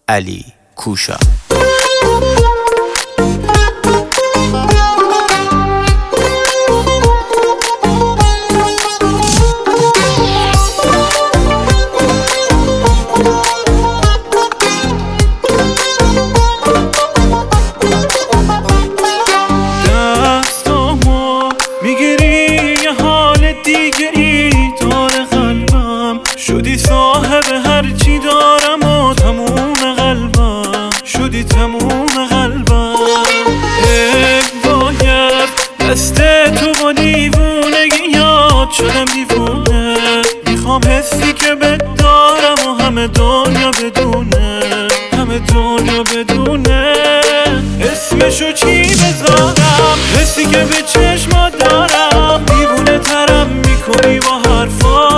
علی کوشا. دستامو میگیری یه حال دیگری داره قلبم، شدی صاحب هرچی دارم و تموم قلبم، شدی تموم قلبم. باید دست تو با دیوونگی یاد شدم دیوونه، میخوام حسی که بهت دارم و همه دنیا بدونه، همه دنیا بدونه. اسمشو چی بذارم؟ حسی که به چشمات دارم، دیوونه ترم میکنی با حرفا.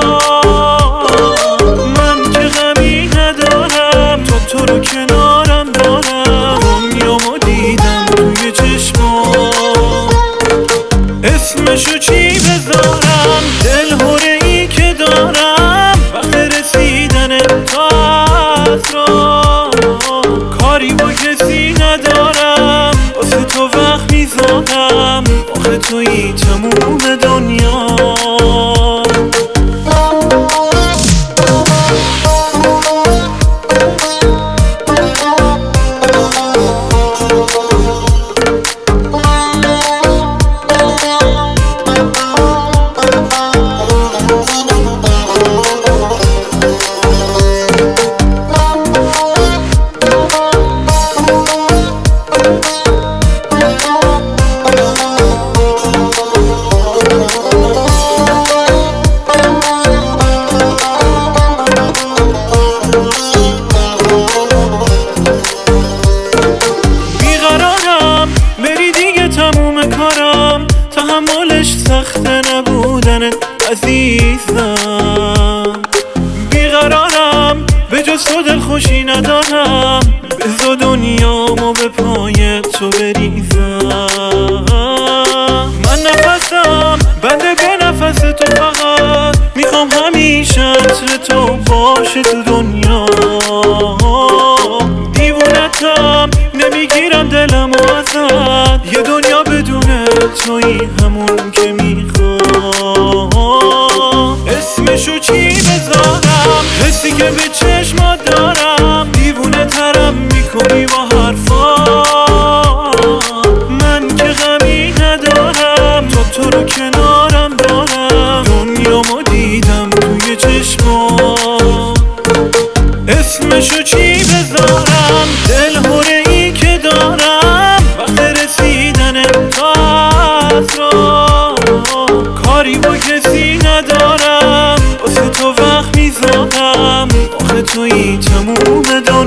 من که غمی ندارم، تو رو کنارم دارم، دنیامو دیدم توی چشمات. اسمشو چی بذارم؟ دلهوره ای که دارم وقت رسیدن تا از راه، کاری با کسی ندارم، واسه تو وقت میذارم، آخه تویی تموم دنیا. تحملش سخته نبودنت عزیزم، بیقرارم به جز تو دلخوشی ندارم، بذار دنیامو به پای تو بریزم. من نفسم بنده به نفس تو، فقط میخوام همیشه عطر تو باشه تو دنیا. دیوونتم نمیگیرم دلمو ازت، یه دنیا بدونه تویی همون که میخوام. اسمشو چی بذارم؟ حسی که به چشمات دارم، دیوونه ترم میکنی با حرفا. من که غمی ندارم، تو رو کنارم دارم، دنیامو دیدم توی چشمات. اسمشو چی بذارم؟ دلهوره ای که دارم وقت رسیدن تا از راه، کاری با کسی ندارم، واسه تو وقت میذارم، آخه تویی تموم دنیا.